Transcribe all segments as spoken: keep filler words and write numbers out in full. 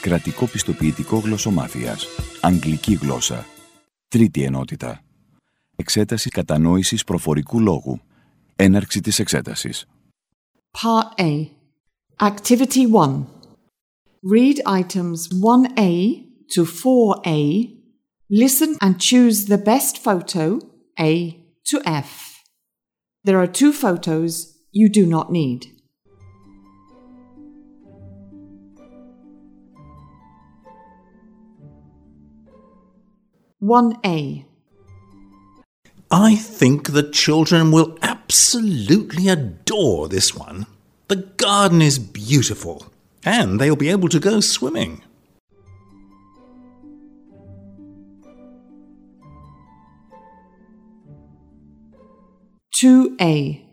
Κρατικό πιστοποιητικό γλωσσομάθειας. Αγγλική γλώσσα. Τρίτη ενότητα. Εξέταση κατανόησης προφορικού λόγου. Έναρξη της εξέτασης. Part A. Activity one. Read items one A to four A. Listen and choose the best photo, A to F. There are two photos you do not need. one A. I think the children will absolutely adore this one. The garden is beautiful, and they'll be able to go swimming. two A.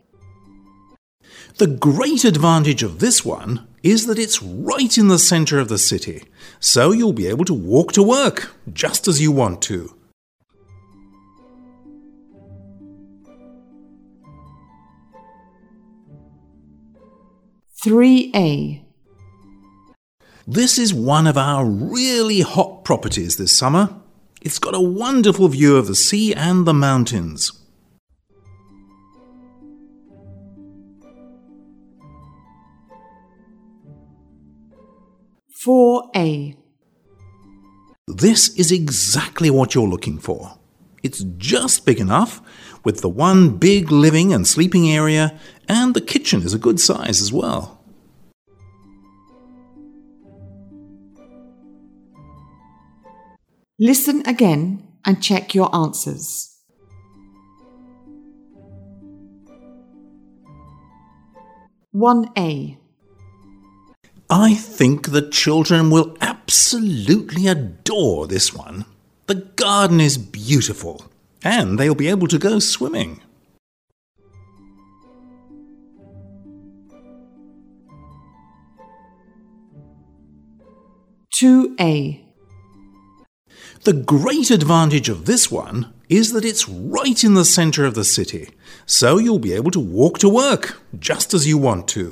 The great advantage of this one is that it's right in the centre of the city, so you'll be able to walk to work just as you want to. three A. This is one of our really hot properties this summer. It's got a wonderful view of the sea and the mountains. four A. This is exactly what you're looking for. It's just big enough, with the one big living and sleeping area, and the kitchen is a good size as well. Listen again and check your answers. one A. I think the children will absolutely adore this one. The garden is beautiful, and they'll be able to go swimming. two A. The great advantage of this one is that it's right in the centre of the city, so you'll be able to walk to work just as you want to.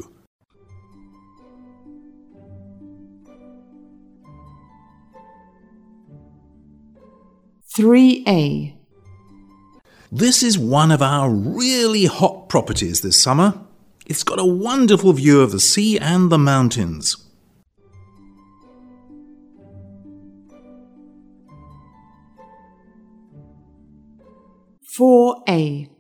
three A. This is one of our really hot properties this summer. It's got a wonderful view of the sea and the mountains. four A.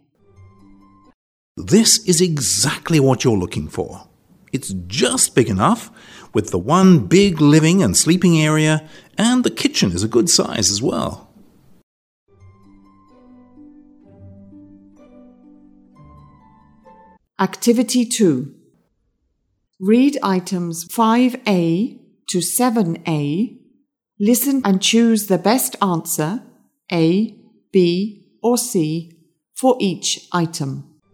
This is exactly what you're looking for. It's just big enough, with the one big living and sleeping area, and the kitchen is a good size as well. Activity two. Read items five A to seven A. Listen and choose the best answer, A, B, or C, for each item.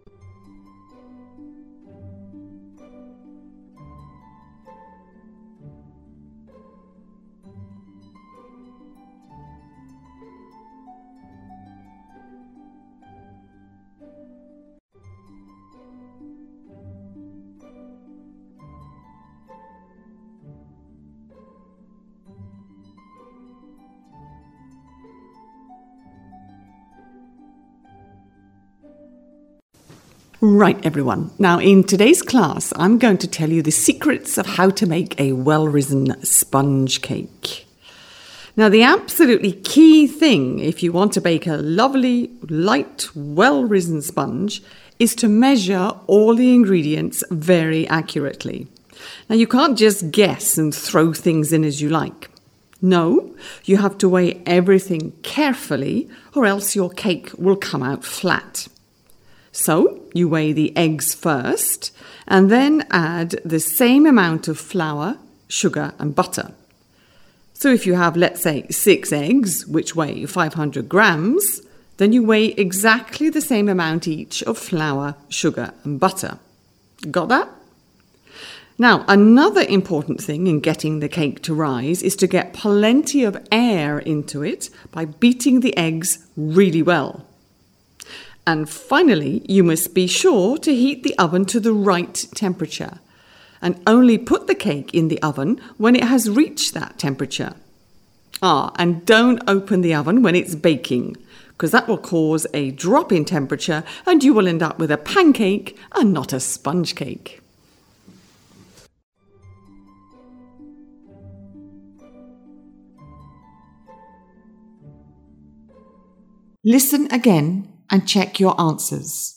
Right, everyone. Now, in today's class, I'm going to tell you the secrets of how to make a well-risen sponge cake. Now, the absolutely key thing if you want to bake a lovely, light, well-risen sponge is to measure all the ingredients very accurately. Now, you can't just guess and throw things in as you like. No, you have to weigh everything carefully or else your cake will come out flat. So, you weigh the eggs first and then add the same amount of flour, sugar and butter. So if you have, let's say, six eggs, which weigh five hundred grams, then you weigh exactly the same amount each of flour, sugar and butter. Got that? Now, another important thing in getting the cake to rise is to get plenty of air into it by beating the eggs really well. And finally, you must be sure to heat the oven to the right temperature. and only put the cake in the oven when it has reached that temperature. Ah, and don't open the oven when it's baking, because that will cause a drop in temperature and you will end up with a pancake and not a sponge cake. Listen again and check your answers.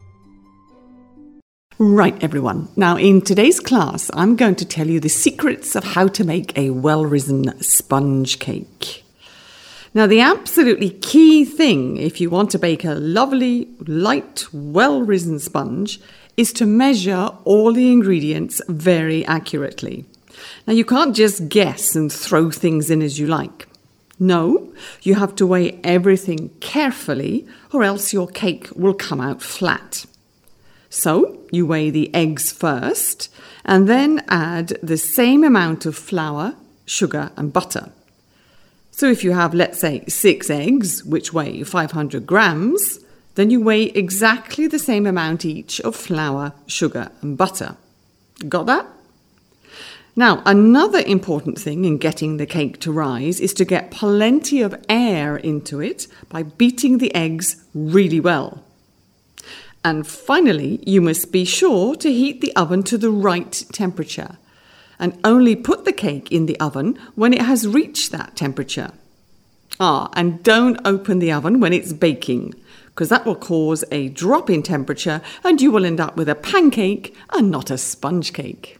Right, everyone. Now, in today's class, I'm going to tell you the secrets of how to make a well-risen sponge cake. Now, the absolutely key thing if you want to bake a lovely, light, well-risen sponge is to measure all the ingredients very accurately. Now, you can't just guess and throw things in as you like. No, you have to weigh everything carefully or else your cake will come out flat. So, you weigh the eggs first and then add the same amount of flour, sugar and butter. So if you have, let's say, six eggs, which weigh five hundred grams, then you weigh exactly the same amount each of flour, sugar and butter. Got that? Now, another important thing in getting the cake to rise is to get plenty of air into it by beating the eggs really well. And finally, you must be sure to heat the oven to the right temperature and only put the cake in the oven when it has reached that temperature. Ah, and don't open the oven when it's baking, because that will cause a drop in temperature and you will end up with a pancake and not a sponge cake.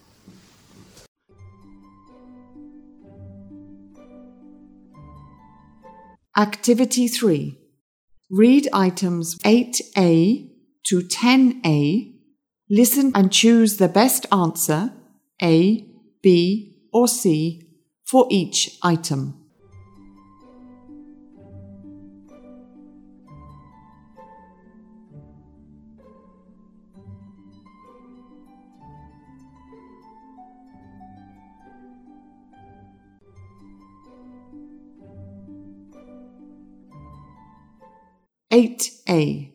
Activity three. Read items eight A to ten A. Listen and choose the best answer, A, B, or C, for each item. eight A.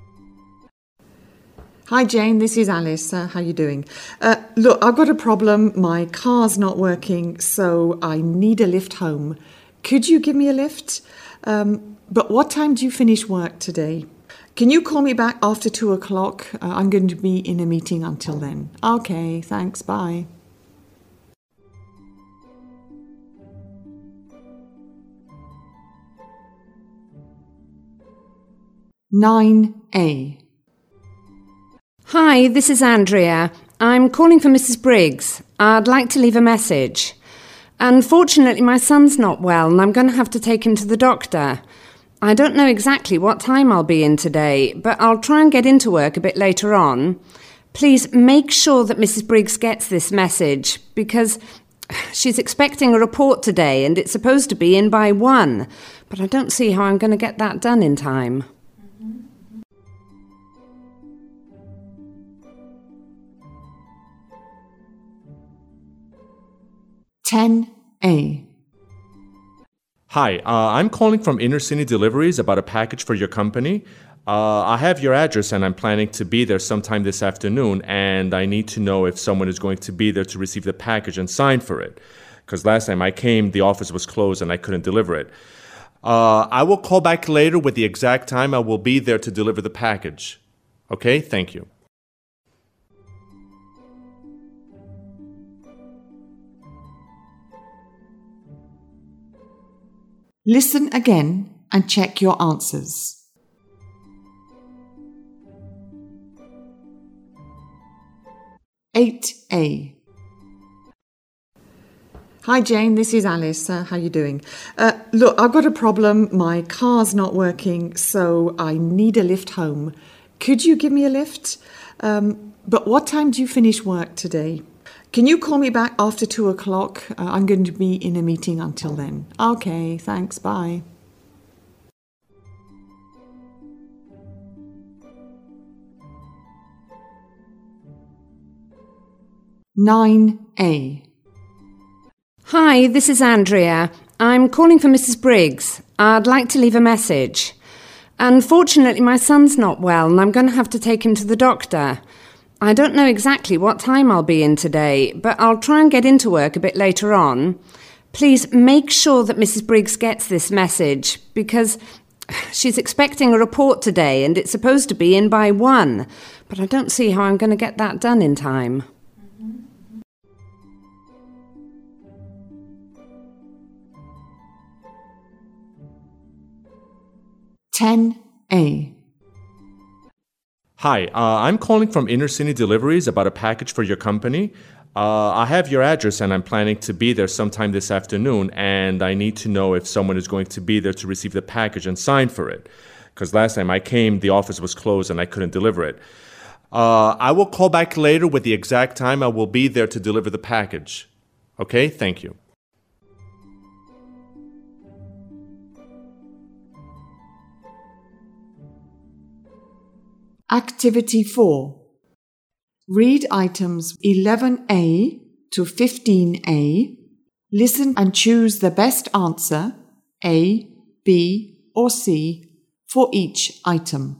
Hi Jane, this is Alice. Uh, how are you doing? Uh, look, I've got a problem. My car's not working, so I need a lift home. Could you give me a lift? Um, but what time do you finish work today? Can you call me back after two o'clock? Uh, I'm going to be in a meeting until then. Okay, thanks. Bye. nine A. Hi, this is Andrea. I'm calling for Missus Briggs. I'd like to leave a message. Unfortunately, my son's not well and I'm going to have to take him to the doctor. I don't know exactly what time I'll be in today, but I'll try and get into work a bit later on. Please make sure that Missus Briggs gets this message because she's expecting a report today and it's supposed to be in by one, but I don't see how I'm going to get that done in time. ten A. Hi, uh, I'm calling from Inner City Deliveries about a package for your company. Uh, I have your address and I'm planning to be there sometime this afternoon, and I need to know if someone is going to be there to receive the package and sign for it. Because last time I came, the office was closed and I couldn't deliver it. Uh, I will call back later with the exact time I will be there to deliver the package. Okay, thank you. Listen again and check your answers. eight A. Hi Jane, this is Alice. Uh, how are you doing? Uh, look, I've got a problem. My car's not working, so I need a lift home. Could you give me a lift? Um, but what time do you finish work today? Can you call me back after two o'clock? Uh, I'm going to be in a meeting until then. Okay, thanks. Bye. nine A. Hi, this is Andrea. I'm calling for Missus Briggs. I'd like to leave a message. Unfortunately, my son's not well and I'm going to have to take him to the doctor. I don't know exactly what time I'll be in today, but I'll try and get into work a bit later on. Please make sure that Missus Briggs gets this message, because she's expecting a report today and it's supposed to be in by one, but I don't see how I'm going to get that done in time. ten A. Hi, uh, I'm calling from Inner City Deliveries about a package for your company. Uh, I have your address and I'm planning to be there sometime this afternoon, and I need to know if someone is going to be there to receive the package and sign for it. Because last time I came, the office was closed and I couldn't deliver it. Uh, I will call back later with the exact time I will be there to deliver the package. Okay, thank you. Activity four. Read items eleven A to fifteen A. Listen and choose the best answer, A, B, or C, for each item.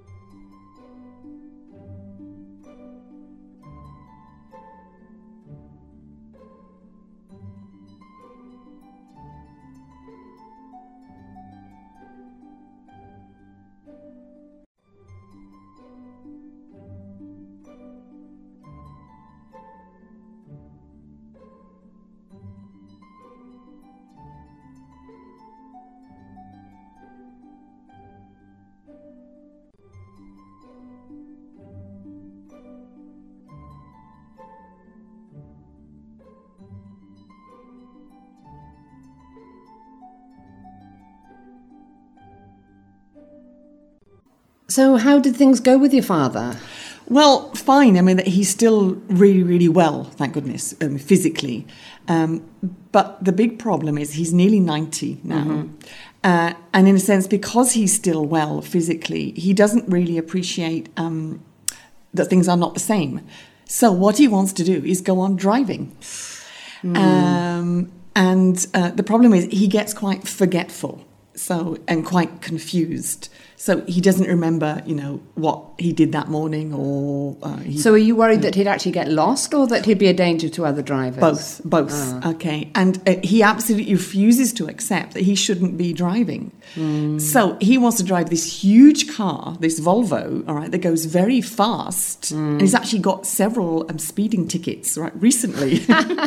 So how did things go with your father? Well, fine. I mean, he's still really, really well, thank goodness, um, physically. Um, but the big problem is he's nearly ninety now. Mm-hmm. Uh, and in a sense, because he's still well physically, he doesn't really appreciate um, that things are not the same. So what he wants to do is go on driving. Mm. Um, and uh, the problem is he gets quite forgetful. So, and quite confused. So he doesn't remember, you know, what he did that morning or... Uh, he, so are you worried uh, that he'd actually get lost or that he'd be a danger to other drivers? Both, both, ah. Okay. And uh, he absolutely refuses to accept that he shouldn't be driving. Mm. So he wants to drive this huge car, this Volvo, all right, that goes very fast. Mm. And he's actually got several um, speeding tickets, right, recently.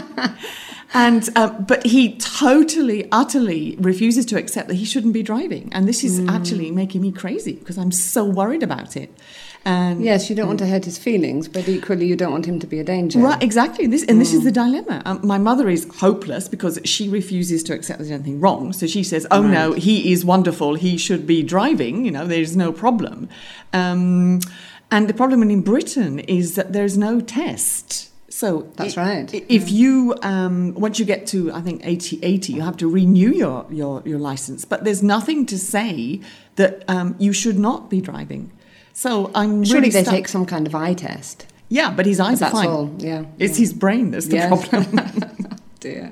And um, but he totally, utterly refuses to accept that he shouldn't be driving, and this is mm. actually making me crazy because I'm so worried about it. And yes, you don't want to hurt his feelings, but equally you don't want him to be a danger. Right, exactly. This and mm. this is the dilemma. Um, my mother is hopeless because she refuses to accept there's anything wrong. So she says, "Oh right. no, he is wonderful. He should be driving. You know, there's no problem." Um, and the problem in Britain is that there's no test. So that's it, right. If you um, once you get to I think eighty, eighty, you have to renew your your, your license. But there's nothing to say that um, you should not be driving. So I'm surely really they stuck. take some kind of eye test. Yeah, but his eyes but are fine. All, yeah, it's yeah. his brain that's the yes. problem. Dear.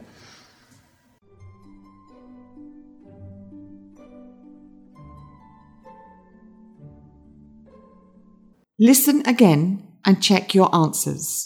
Listen again and check your answers.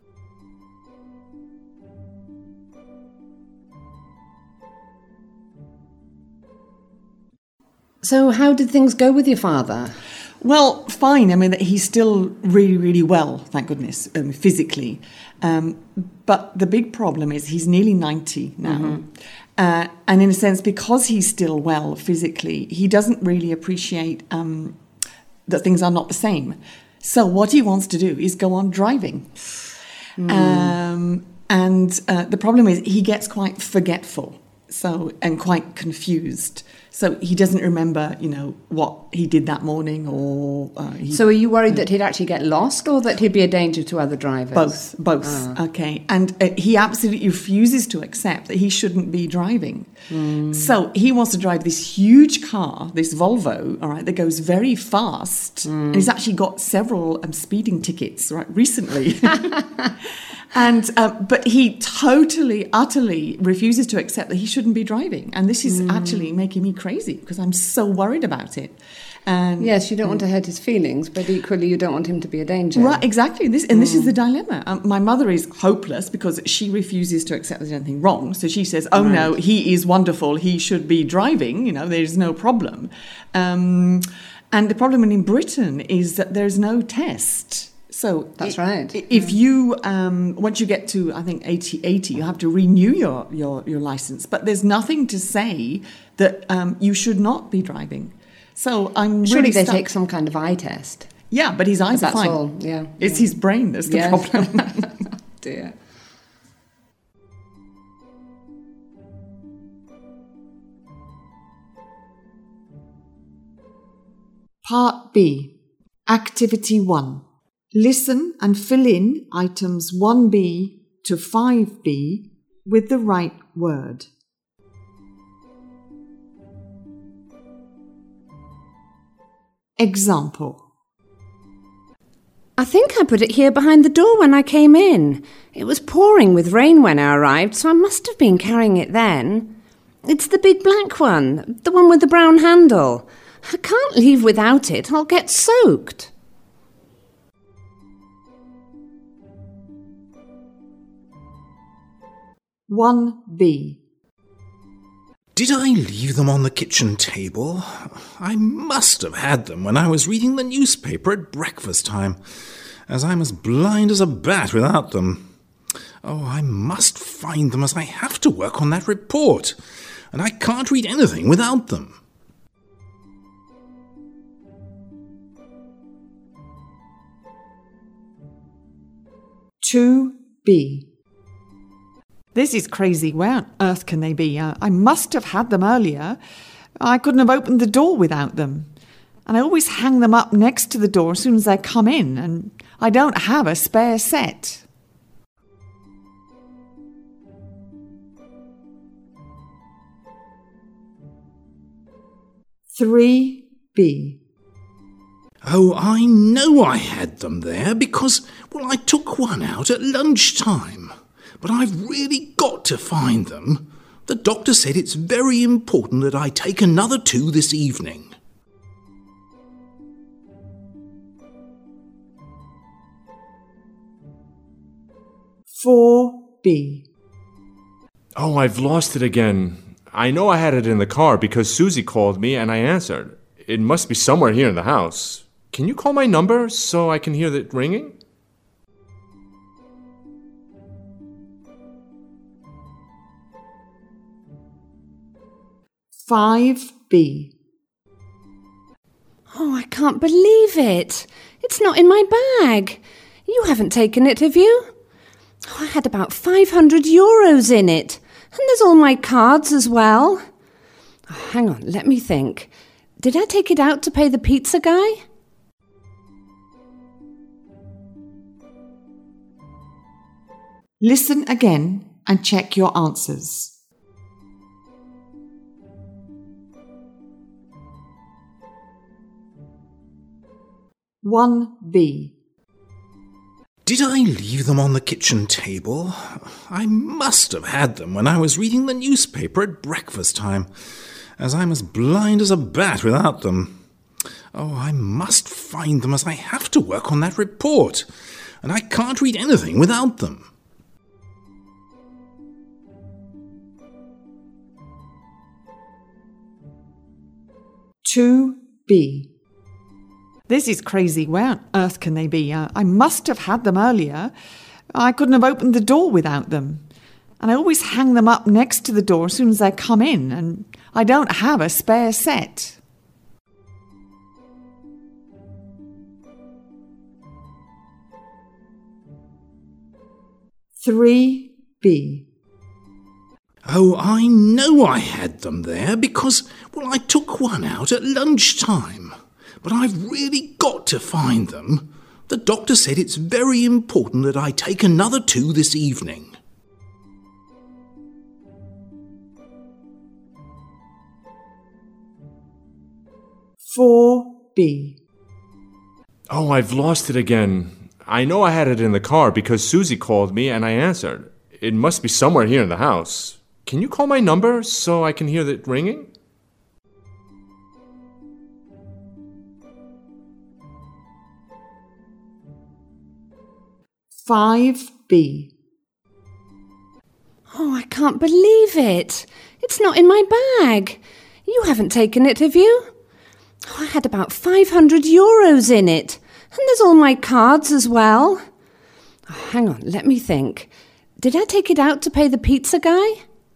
So how did things go with your father? Well, fine. I mean, he's still really, really well, thank goodness, um, physically. Um, but the big problem is he's nearly ninety now. Mm-hmm. Uh, and in a sense, because he's still well physically, he doesn't really appreciate um, that things are not the same. So what he wants to do is go on driving. Mm. Um, and uh, the problem is he gets quite forgetful. So, and quite confused. So he doesn't remember, you know, what he did that morning or... Uh, he, so are you worried uh, that he'd actually get lost or that he'd be a danger to other drivers? Both, both. Ah. Okay. And uh, he absolutely refuses to accept that he shouldn't be driving. Mm. So he wants to drive this huge car, this Volvo, all right, that goes very fast. Mm. And he's actually got several um, speeding tickets, right, recently. And um, but he totally, utterly refuses to accept that he shouldn't be driving, and this is mm. actually making me crazy because I'm so worried about it. And Yes, you don't want to hurt his feelings, but equally you don't want him to be a danger. Right, exactly. This and this is the dilemma. Um, my mother is hopeless because she refuses to accept there's anything wrong. So she says, "Oh no, he is wonderful. He should be driving. You know, there's no problem." Um, and the problem in Britain is that there's no test. So That's i- right. i- If you um, once you get to I think eighty, eighty, you have to renew your your your license. But there's nothing to say that um, you should not be driving. So I'm Surely really they stuck. take some kind of eye test. Yeah, but his eyes That's are fine. all, yeah, It's yeah. his brain that's the Yes. problem. Dear. Part B. Activity one. Listen and fill in items one B to five B with the right word. Example. I think I put it here behind the door when I came in. It was pouring with rain when I arrived, so I must have been carrying it then. It's the big black one, the one with the brown handle. I can't leave without it, I'll get soaked. one B. Did I leave them on the kitchen table? I must have had them when I was reading the newspaper at breakfast time, as I'm as blind as a bat without them. Oh, I must find them, as I have to work on that report, and I can't read anything without them. two B. This is crazy. Where on earth can they be? Uh, I must have had them earlier. I couldn't have opened the door without them. And I always hang them up next to the door as soon as I come in, and I don't have a spare set. three B. Oh, I know I had them there because, well, I took one out at lunchtime. But I've really got to find them. The doctor said it's very important that I take another two this evening. four B. Oh, I've lost it again. I know I had it in the car because Susie called me and I answered. It must be somewhere here in the house. Can you call my number so I can hear it ringing? five B. Oh, I can't believe it. It's not in my bag. You haven't taken it, have you? Oh, I had about five hundred euros in it. And there's all my cards as well. Oh, hang on, let me think. Did I take it out to pay the pizza guy? Listen again and check your answers. one B. Did I leave them on the kitchen table? I must have had them when I was reading the newspaper at breakfast time, as I'm as blind as a bat without them. Oh, I must find them, as I have to work on that report, and I can't read anything without them. two B. This is crazy. Where on earth can they be? Uh, I must have had them earlier. I couldn't have opened the door without them. And I always hang them up next to the door as soon as I come in, and I don't have a spare set. three B. Oh, I know I had them there because, well, I took one out at lunchtime. But I've really got to find them. The doctor said it's very important that I take another two this evening. four B. Oh, I've lost it again. I know I had it in the car because Susie called me and I answered. It must be somewhere here in the house. Can you call my number so I can hear it ringing? five B. Oh, I can't believe it. It's not in my bag. You haven't taken it, have you? Oh, I had about five hundred euros in it. And there's all my cards as well. Oh, hang on, let me think. Did I take it out to pay the pizza guy?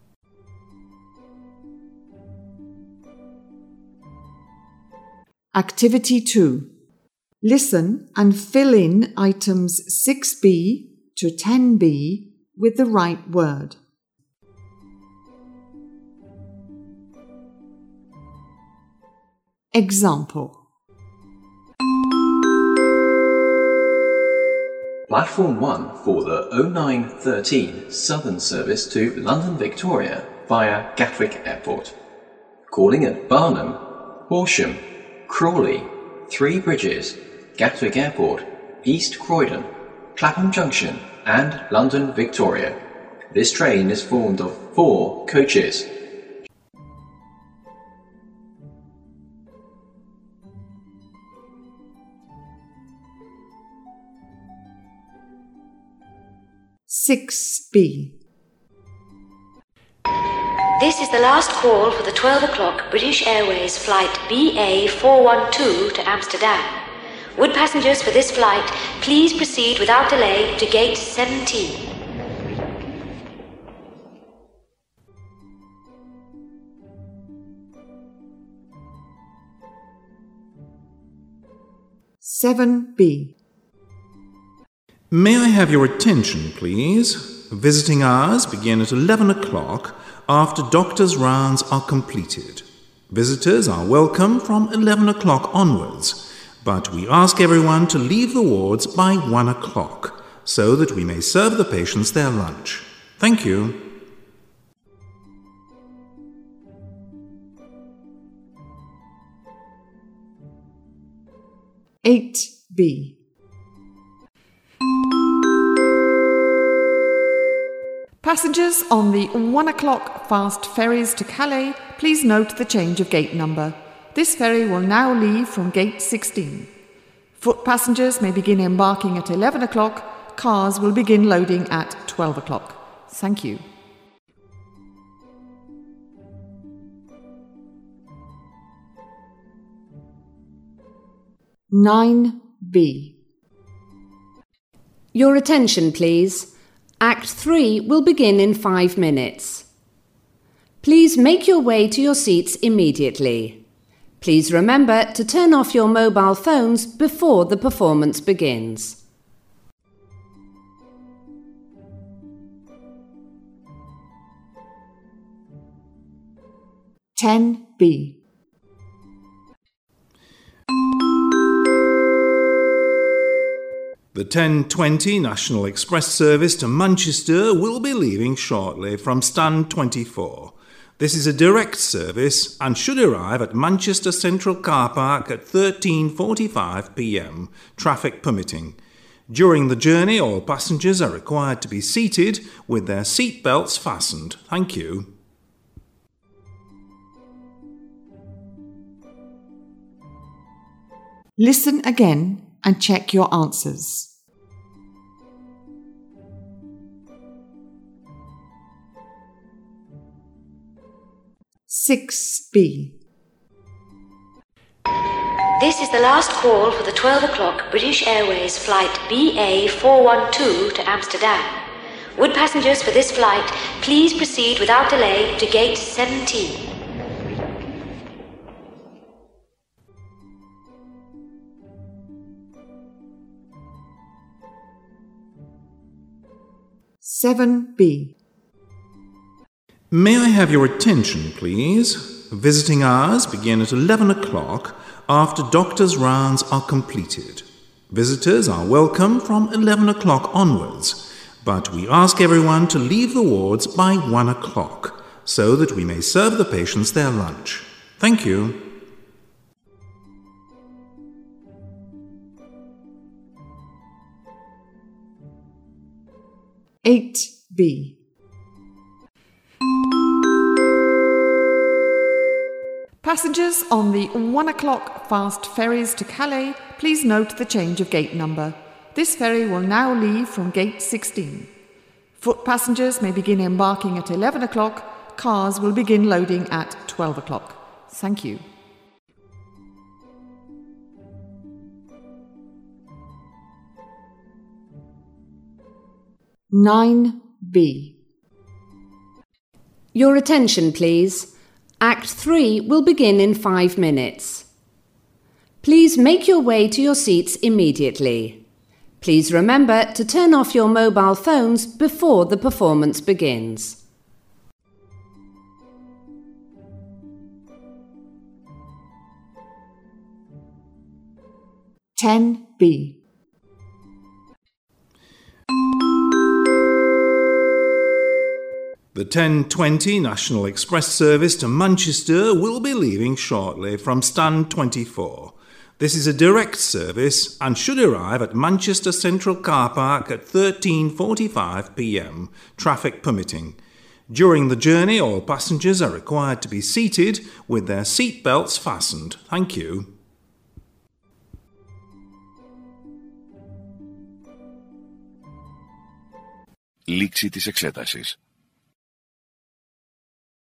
Activity two. Listen and fill in items six B to ten B with the right word. Example. Platform one for the oh nine thirteen Southern service to London Victoria via Gatwick Airport. Calling at Barnham, Horsham, Crawley, Three Bridges, Gatwick Airport, East Croydon, Clapham Junction and London Victoria. This train is formed of four coaches. six B. This is the last call for the twelve o'clock British Airways flight B A four one two to Amsterdam. Would passengers for this flight please proceed without delay to gate seventeen. seven B. May I have your attention, please? Visiting hours begin at eleven o'clock after doctor's rounds are completed. Visitors are welcome from eleven o'clock onwards, but we ask everyone to leave the wards by one o'clock so that we may serve the patients their lunch. Thank you. eight B. Passengers on the one o'clock fast ferries to Calais, please note the change of gate number. This ferry will now leave from gate sixteen. Foot passengers may begin embarking at eleven o'clock. Cars will begin loading at twelve o'clock. Thank you. nine B. Your attention, please. Act three will begin in five minutes. Please make your way to your seats immediately. Please remember to turn off your mobile phones before the performance begins. ten B. The ten twenty National Express service to Manchester will be leaving shortly from stand twenty-four. This is a direct service and should arrive at Manchester Central Car Park at thirteen forty-five p m, traffic permitting. During the journey, all passengers are required to be seated with their seat belts fastened. Thank you. Listen again and check your answers. six B. This is the last call for the twelve o'clock British Airways flight B A four one two to Amsterdam. Would passengers for this flight please proceed without delay to gate seventeen. seven B. May I have your attention, please? Visiting hours begin at eleven o'clock after doctor's rounds are completed. Visitors are welcome from eleven o'clock onwards, but we ask everyone to leave the wards by one o'clock so that we may serve the patients their lunch. Thank you. eight B. Passengers on the one o'clock fast ferries to Calais, please note the change of gate number. This ferry will now leave from gate sixteen. Foot passengers may begin embarking at eleven o'clock. Cars will begin loading at twelve o'clock. Thank you. nine B. Your attention, please. Act three will begin in five minutes. Please make your way to your seats immediately. Please remember to turn off your mobile phones before the performance begins. ten B. The ten twenty National Express service to Manchester will be leaving shortly from stand twenty-four. This is a direct service and should arrive at Manchester Central Car Park at thirteen forty-five p m, traffic permitting. During the journey, all passengers are required to be seated with their seat belts fastened. Thank you. Λήξη της εξέτασης.